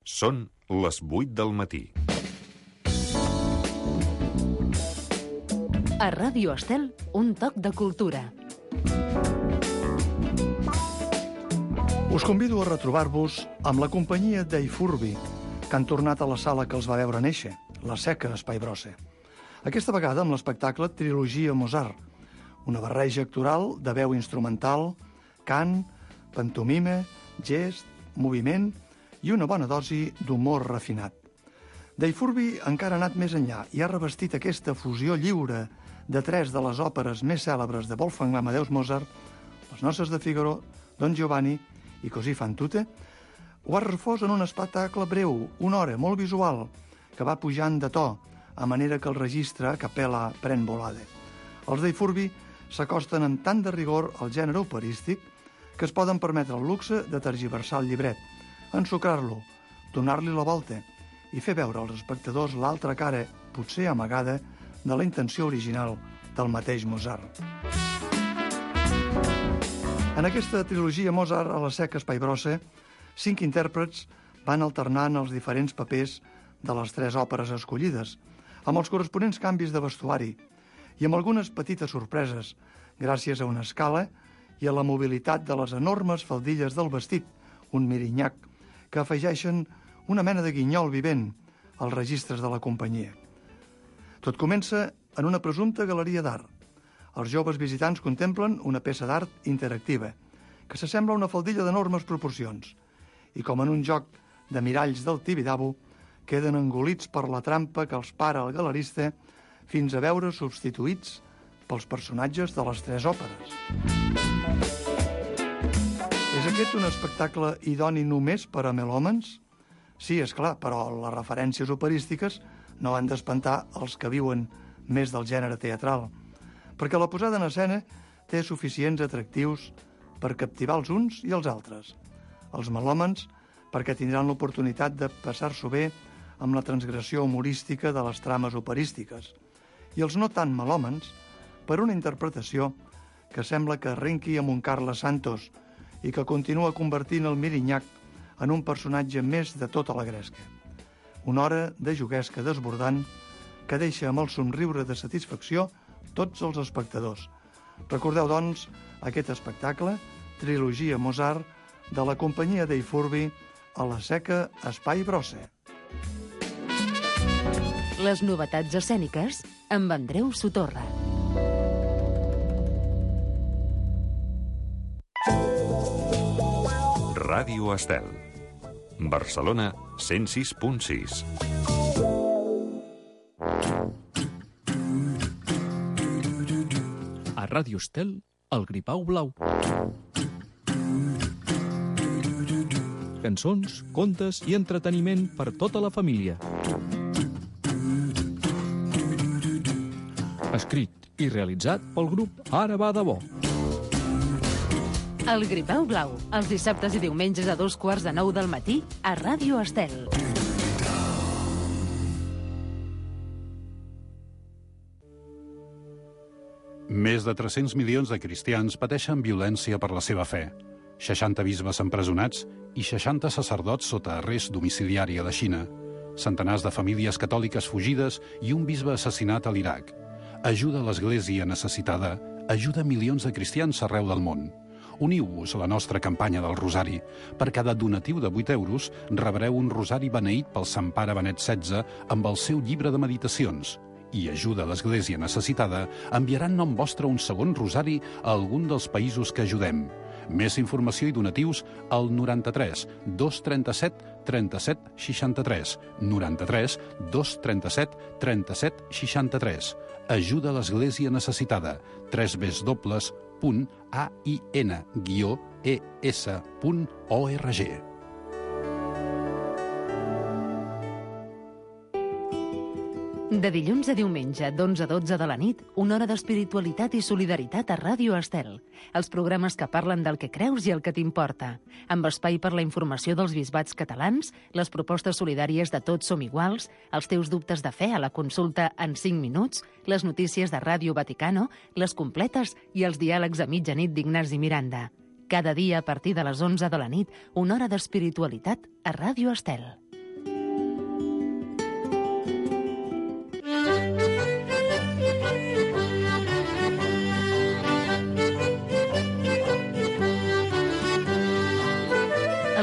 Són les 8 del matí. A Ràdio Estel, un toc de cultura. Us convido a retrobar-vos amb la companyia d'Eifurbi, que han tornat a la sala que els va veure néixer, la Seca Espai Brossa. Aquesta vegada amb l'espectacle Trilogia Mozart, una barreja actoral de veu instrumental, cant, pantomime, gest, moviment i una bona dosi d'humor refinat. D'Eifurbi encara ha anat més enllà i ha revestit aquesta fusió lliure de tres de les òperes més cèlebres de Wolfgang Amadeus Mozart, Les noces de Figaro, Don Giovanni i Così fan tutte, ho ha refós en un espectacle breu, una hora, molt visual, que va pujant de to, a manera que el registre a capella pren volada. Els d'Eifurbi s'acosten amb tant de rigor al gènere operístic que es poden permetre el luxe de tergiversar el llibret, ensucrar-lo, donar-li la volta i fer veure als espectadors l'altra cara, potser amagada, de la intenció original del mateix Mozart. En aquesta trilogia Mozart a la Seca Espai Brossa, 5 intèrprets van alternant els diferents papers de les 3 òperes escollides, amb els corresponents canvis de vestuari i amb algunes petites sorpreses, gràcies a una escala i a la mobilitat de les enormes faldilles del vestit, un mirinyac, que afegeixen una mena de guinyol vivent als registres de la companyia. Tot comença en una presumpta galeria d'art. Els joves visitants contemplen una peça d'art interactiva, que s'assembla a una faldilla d'enormes proporcions, i com en un joc de miralls del Tibidabo, queden engolits per la trampa que els para el galerista fins a veure substituïts pels personatges de les 3 òperes. És aquest un espectacle idoni només per a melòmens? Sí, és clar, però les referències operístiques no han d'espantar els que viuen més del gènere teatral, perquè la posada en escena té suficients atractius per captivar els uns i els altres. Els melòmens, perquè tindran l'oportunitat de passar-s'ho bé amb la transgressió humorística de les trames operístiques, i els no tan melòmens, per una interpretació que sembla que arrenqui amb un Carles Santos i que continua convertint el mirinyac en un personatge més de tota la gresca. Una hora de juguesca desbordant que deixa amb el somriure de satisfacció tots els espectadors. Recordeu, doncs, aquest espectacle, Trilogia Mozart, de la companyia d'Eifurbi a la Seca Espai Brossa. Les novetats escèniques amb Andreu Sotorra. Ràdio Estel. Barcelona 106.6. A Ràdio Estel, el Gripau Blau. Cançons, contes i entreteniment per tota la família. Escrit i realitzat pel grup Ara va de bo. El Gripau Blau, els dissabtes i diumenges a 8:45 del matí a Ràdio Estel. Més de 300 milions de cristians pateixen violència per la seva fe. 60 bisbes empresonats i 60 sacerdots sota arrest domiciliari a la Xina. Centenars de famílies catòliques fugides i un bisbe assassinat a l'Iraq. Ajuda a l'Església necessitada, ajuda milions de cristians arreu del món. Uniu-vos a la nostra campanya del Rosari. Per cada donatiu de 8 euros rebreu un rosari beneït pel Sant Pare Benet XVI amb el seu llibre de meditacions. I ajuda a l'Església necessitada enviarà en nom vostre un segon rosari a algun dels països que ajudem. Més informació i donatius al 93 237 37 63. 93 237 37 63. Ajuda a l'Església necessitada. www.ain-es.org. De dilluns a diumenge, d'11 a 12 de la nit, una hora d'espiritualitat i solidaritat a Ràdio Estel. Els programes que parlen del que creus i el que t'importa. Amb espai per la informació dels bisbats catalans, les propostes solidàries de Tots som iguals, els teus dubtes de fe a la consulta en 5 minuts, les notícies de Ràdio Vaticano, les completes i els diàlegs a mitjanit d'Ignasi Miranda. Cada dia a partir de les 11 de la nit, una hora d'espiritualitat a Ràdio Estel.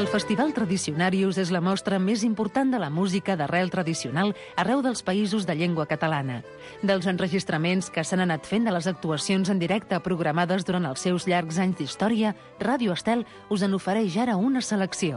El Festival Tradicionarius és la mostra més important de la música d'arrel tradicional arreu dels països de llengua catalana. Dels enregistraments que s'han anat fent de les actuacions en directe programades durant els seus llargs anys d'història, Ràdio Estel us en ofereix ara una selecció.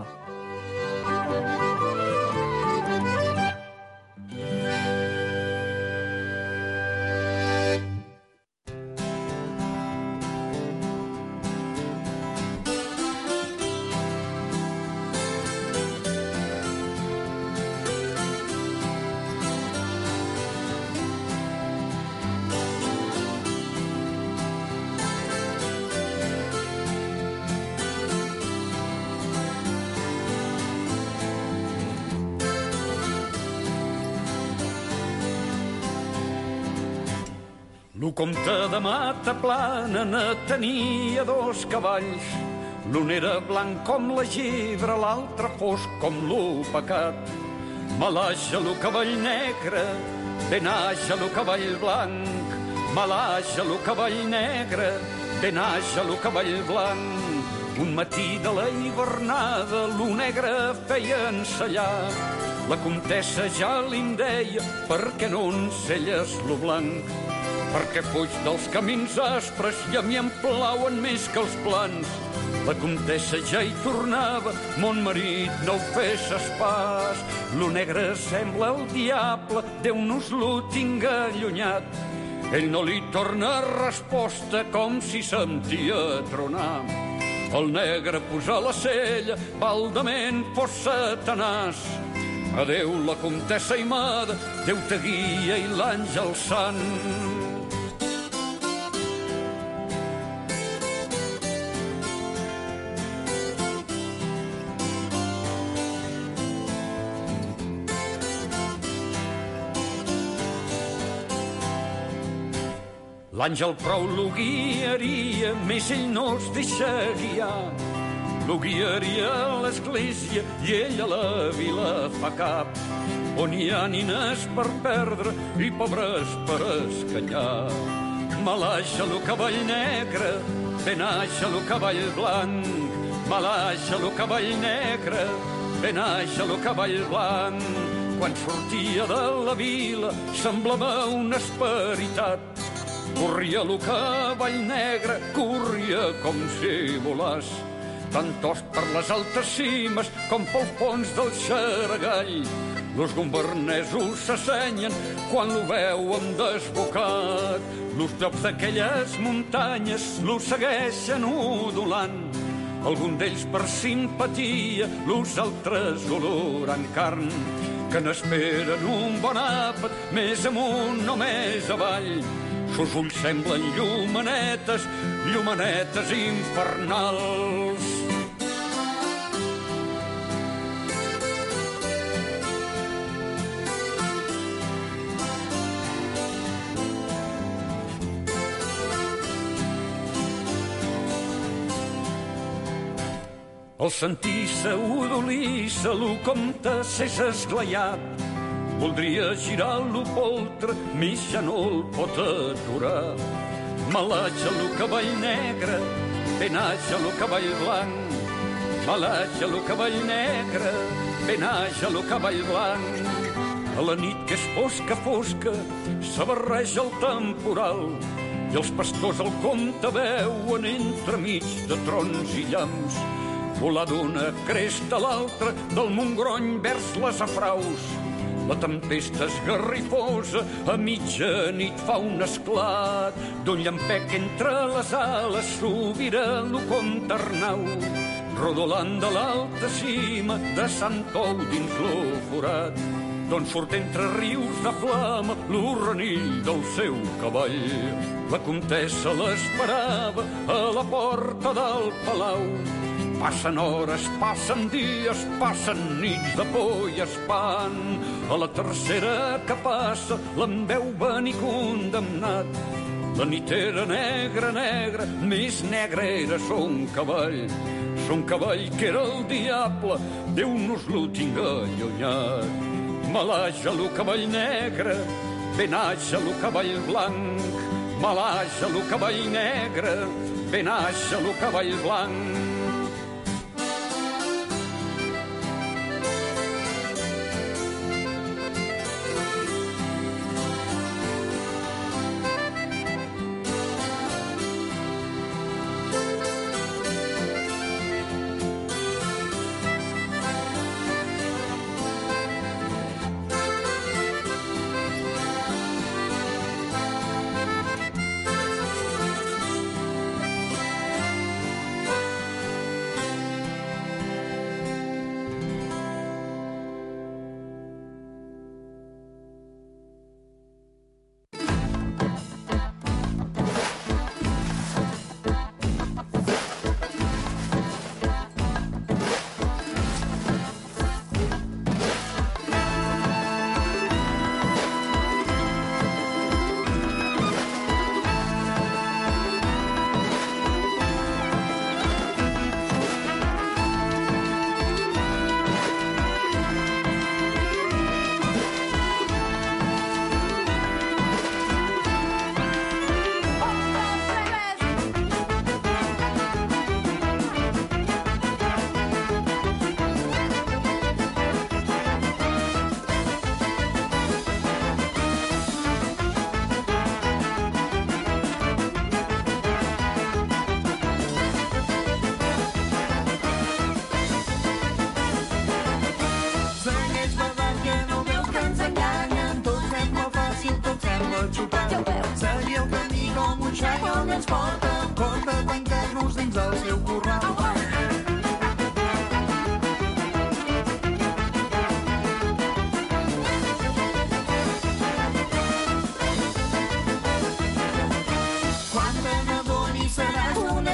Lo comte de Mataplana ne tenia 2 cavalls. L'un era blanc com la gibra, l'altre fosc com l'opacat. Malaja lo cavall negre, ben haja lo cavall blanc. Malaja lo cavall negre, ben haja lo cavall blanc. Un matí de la hivernada lo negre feia ensellar. La comtessa ja li'n deia, per què no enselles lo blanc? Perquè fuig dels camins aspres i a mi em plauen més que els plans. La comtessa ja hi tornava, mon marit no ho fesses pas. Lo negre sembla el diable, Déu nos lo tinga allunyat. Ell no li torna resposta com si sentia tronar. El negre posa la cella, baldament fos Satanàs. Adéu la comtessa aimada, Déu te guia i l'àngel sant. L'àngel prou lo guiaria, més ell no es deixa guiar. Lo guiaria a l'església i ell a la vila fa cap, on hi ha nines per perdre i pobres per escanyar. Malaja lo cavall negre, ben haja lo cavall blanc. Malaja lo cavall negre, ben haja lo cavall blanc. Quan sortia de la vila semblava una esperitat. Corria lo cavall negre, corria com si volàs, tant tost per les altes cimes com pel fons del Xaragall. Los gombernesos s'assenyen quan lo veuen desbocat. Los llocs d'aquelles muntanyes lo segueixen udolant. Algun d'ells per simpatia, los altres olorant carn, que n'esperen un bon àpat més amunt o més avall. Sos ulls semblen llumanetes, llumanetes infernals. Al sentir-se udolissa, lo comte s'és esglaiat. Voldria girar lo poltre, més ja no el pot aturar. Malaja lo cavall negre, ben haja lo cavall blanc. Malaja lo cavall negre, ben haja lo cavall blanc. A la nit que és fosca, fosca, s'abarreja el temporal i els pastors el comte veuen entremig de trons i llamps volar d'una cresta a l'altra del Montgrony vers les Afraus. La tempesta esgarrifosa a mitja nit fa un esclat, d'un llampec entre les ales sobira lo comte Arnau, rodolant de l'alta cima de Sant Ou dins lo forat, d'on surt entre rius de flama lo renill del seu cavall. La comtessa l'esperava a la porta del palau. Passen hores, passen dies, passen nits de por i espant. A la tercera que passa l'en veu venir condemnat. La nit era negra, negra, més negra era son cavall. Son cavall que era el diable, Déu nos lo tinga allunyat. Malaja lo cavall negre, ben haja lo cavall blanc. Malaja lo cavall negre, ben haja lo cavall blanc.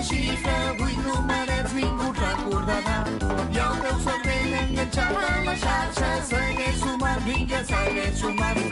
la xifra, 8 numerets ningú et recordarà. I el teu cervell enganxat a la xarxa, segueix sumant, vinga, segueix sumant.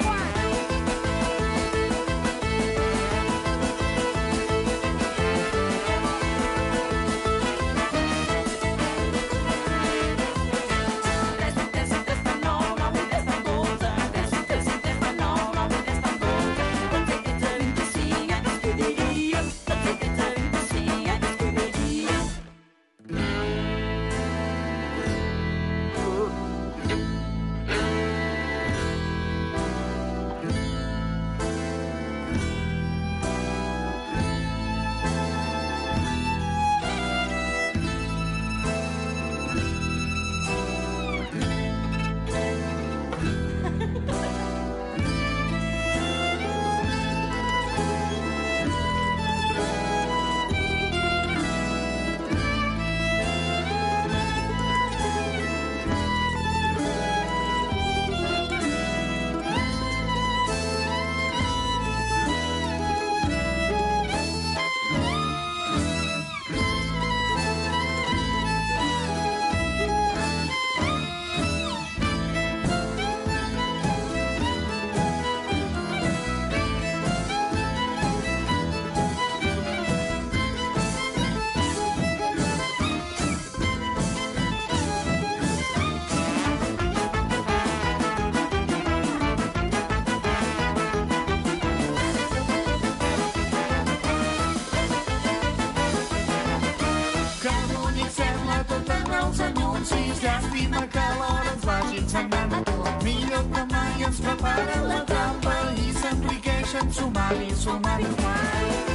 Llàstima que l'hora ens vagin sagnant. Millor que mai ens preparen la trampa i s'enriqueixen sumant i sumant i sumant.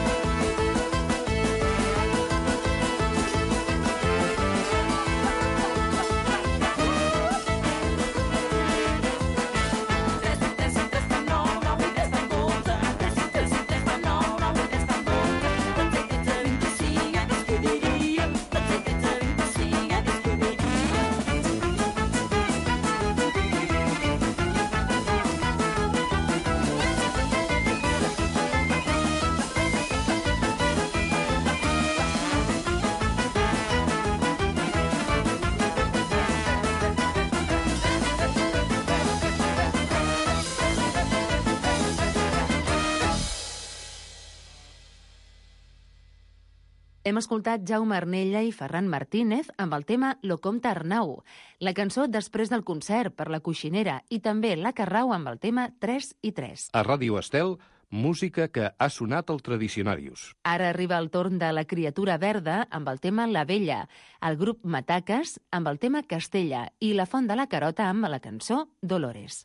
Hem escoltat Jaume Arnella i Ferran Martínez amb el tema Lo Comte Arnau, la cançó després del concert per la Coixinera i també la Carrau amb el tema 3 i 3. A Ràdio Estel, música que ha sonat al Tradicionarius. Ara arriba el torn de la Criatura Verda amb el tema La Vella, el grup Mataques amb el tema Castella i la Font de la Carota amb la cançó Dolores.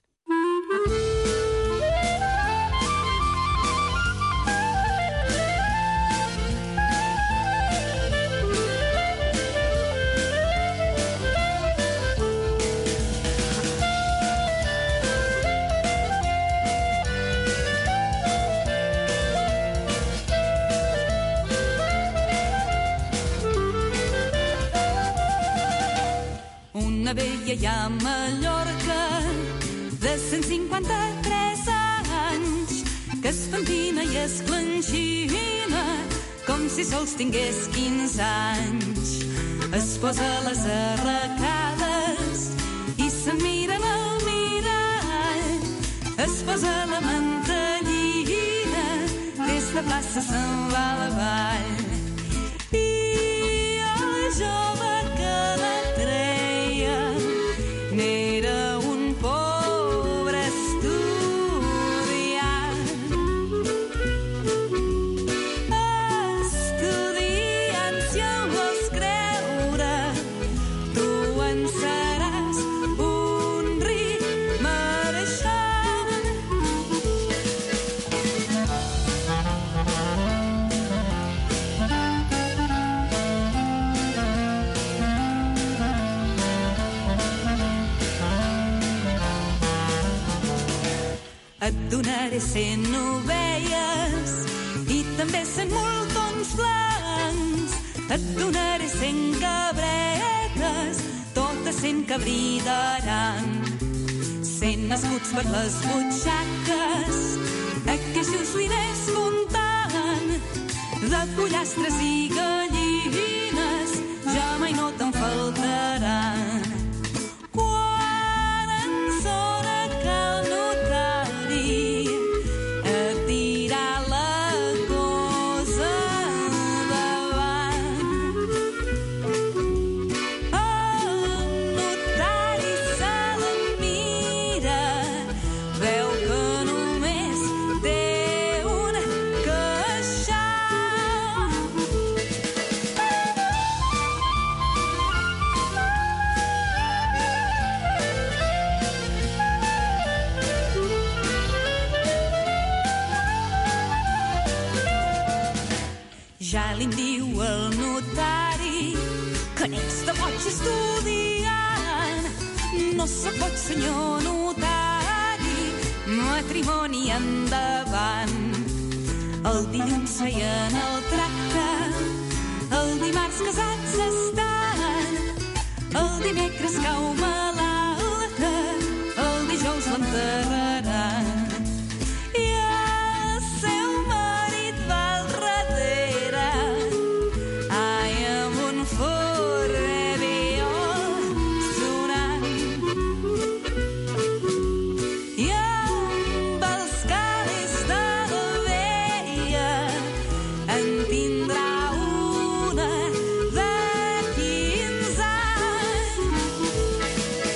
Una vella ja a Mallorca de 153 anys que es pentina i es clenxina com si sols tingués 15 anys. Es posa les arracades i se'n mira en el mirall. Es posa la mantellina, des de plaça se'n va a la vall. I el jove que la treia n'era un pobre estudiant. Estudiant, si el vols creure, tu en seràs un ric mareixant. Et donaré 100 ovelles i també 100 moltons blancs. Et donaré 100 cabretes, totes 100 que bridaran. 100 escuts per les butxaques, a què just li anés comptant. de pollastres i gallines, ja mai no te'n faltaran. Quan en sona que el notari et dirà la cosa davant. El notari se la mira, veu que només té un queixal. Ja li diu el notari que n'és de boig estudiant. No se pot, senyor notari, matrimoni endavant. El dilluns feien el tracte, el dimarts casats estan, el dimecres cau malalta, el dijous l'enterraran. I el seu marit va al darrere, ai, amb un forre viol sonant. I amb els cabells de la vella en tindrà una de 15 anys.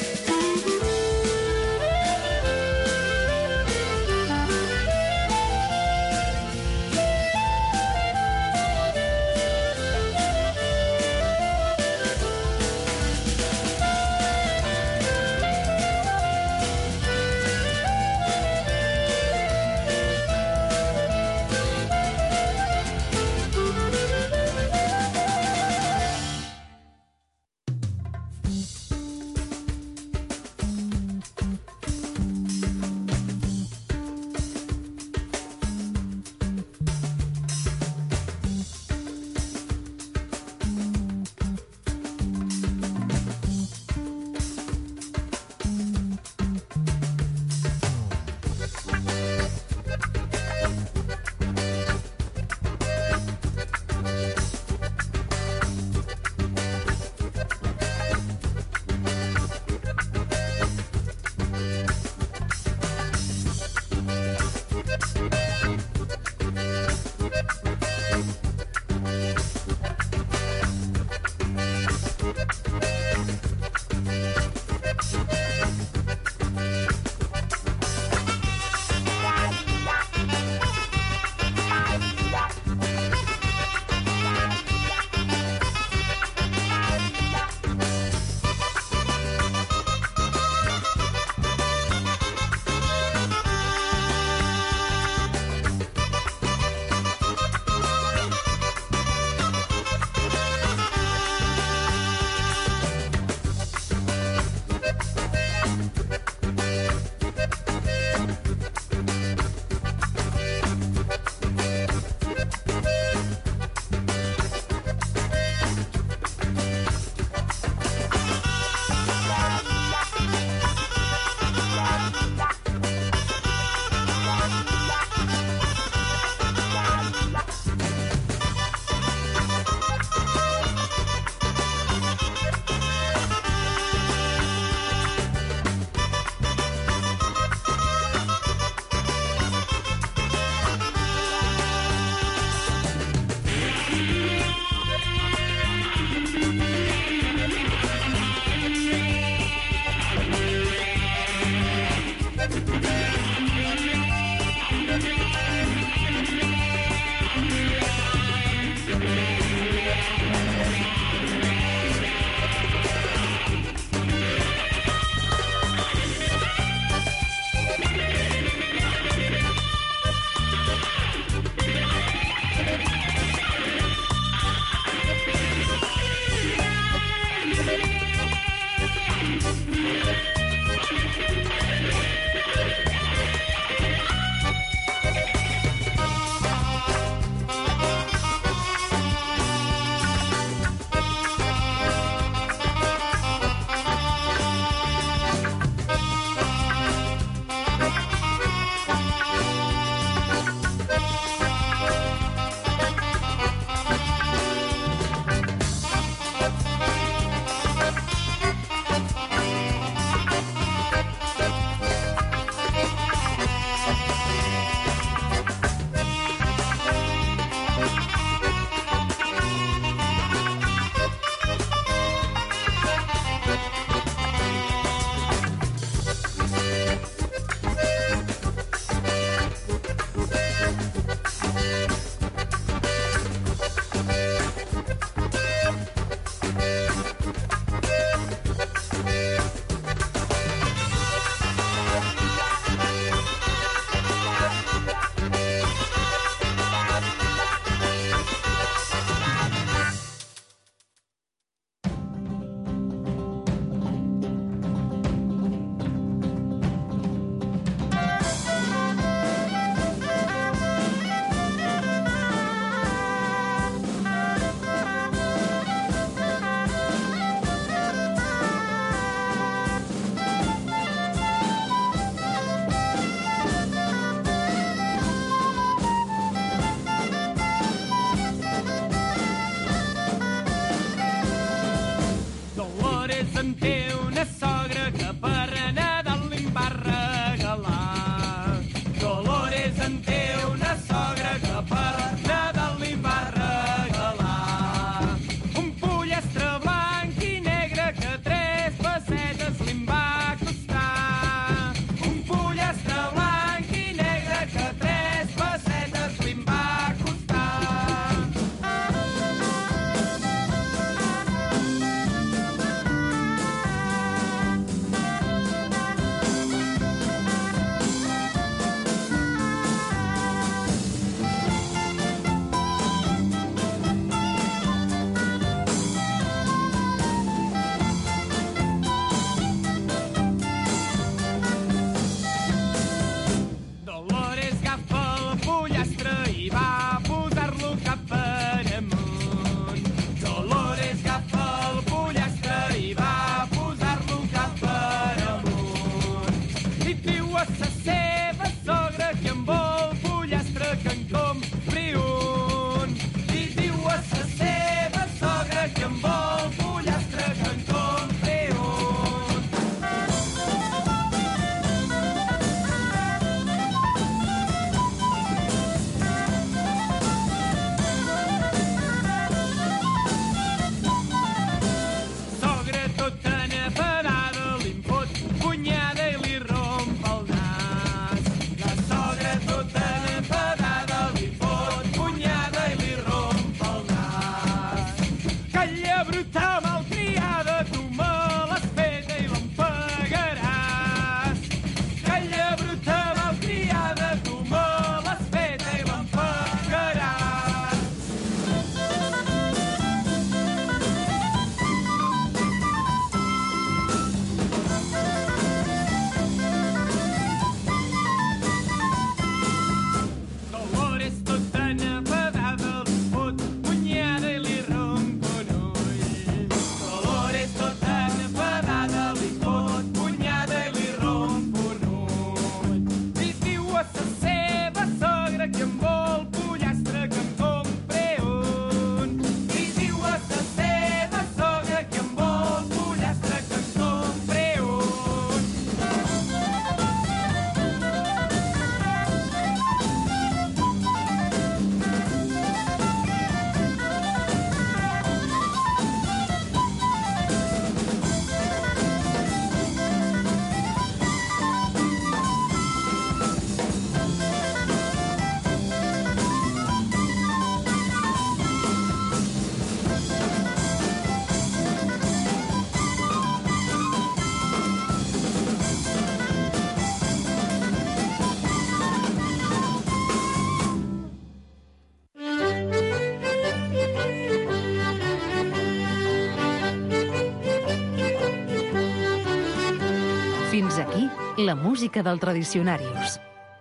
Fins aquí la música del Tradicionarius.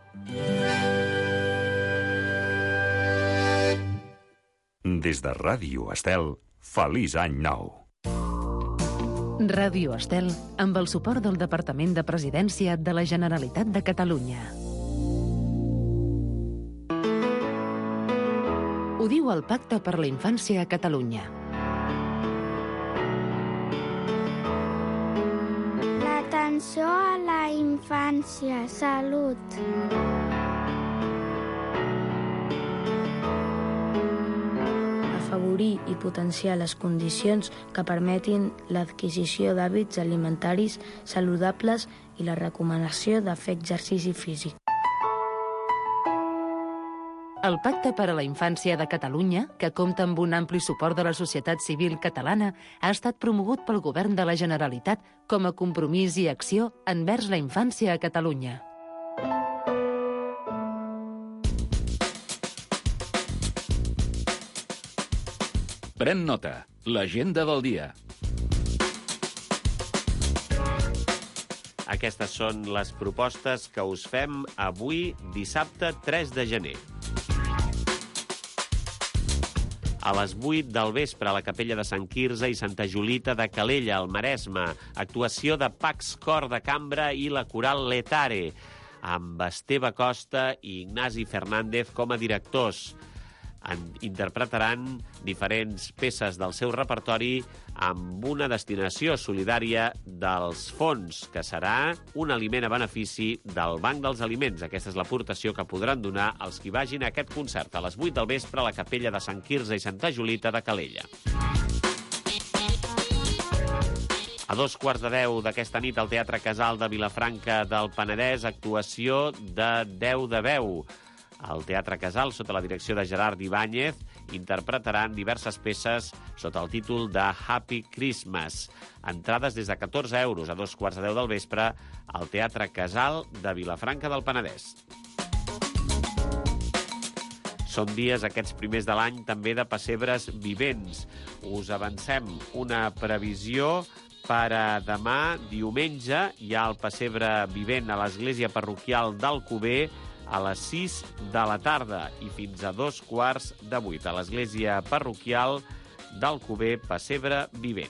Des de Ràdio Estel, feliç any nou. Ràdio Estel, amb el suport del Departament de Presidència de la Generalitat de Catalunya. Ho diu el Pacte per la Infància a Catalunya. L'atenció a la infància, salut. Afavorir i potenciar les condicions que permetin l'adquisició d'hàbits alimentaris saludables i la recomanació de fer exercici físic. El Pacte per a la Infància de Catalunya, que compta amb un ampli suport de la societat civil catalana, ha estat promogut pel Govern de la Generalitat com a compromís i acció envers la infància a Catalunya. Pren nota. L'agenda del dia. Aquestes són les propostes que us fem avui, dissabte 3 de gener. A les 8 del vespre a la capella de Sant Quirze i Santa Julita de Calella, al Maresme. Actuació de Pax Cor de Cambra i la coral Letare, amb Esteve Costa i Ignasi Fernández com a directors. Interpretaran diferents peces del seu repertori amb una destinació solidària dels fons, que serà un aliment a benefici del Banc dels Aliments. Aquesta és l'aportació que podran donar els qui vagin a aquest concert a les 8 del vespre a la capella de Sant Quirze i Santa Julita de Calella. A 2:15 d'aquesta nit al Teatre Casal de Vilafranca del Penedès, actuació de 10 de veu. Al Teatre Casal, sota la direcció de Gerard Ibáñez, interpretaran diverses peces sota el títol de Happy Christmas. Entrades des de 14 euros a 2:15 del vespre al Teatre Casal de Vilafranca del Penedès. Són dies, aquests primers de l'any, també de pessebres vivents. Us avancem una previsió per a demà, diumenge. Hi ha el pessebre vivent a l'església parroquial d'Alcover a les 6 de la tarda i fins a 7:15 a l'església parroquial d'Alcover, pessebre vivent.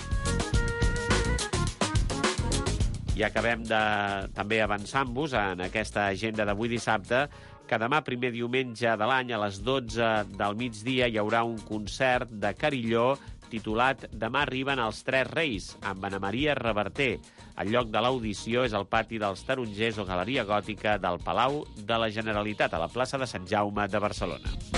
I acabem també avançant-vos en aquesta agenda d'avui dissabte, que demà, primer diumenge de l'any, a les 12 del migdia, hi haurà un concert de carilló titulat Demà arriben els Tres Reis, amb Anna Maria Reverter. El lloc de l'audició és el pati dels Tarongers o Galeria Gòtica del Palau de la Generalitat, a la plaça de Sant Jaume de Barcelona.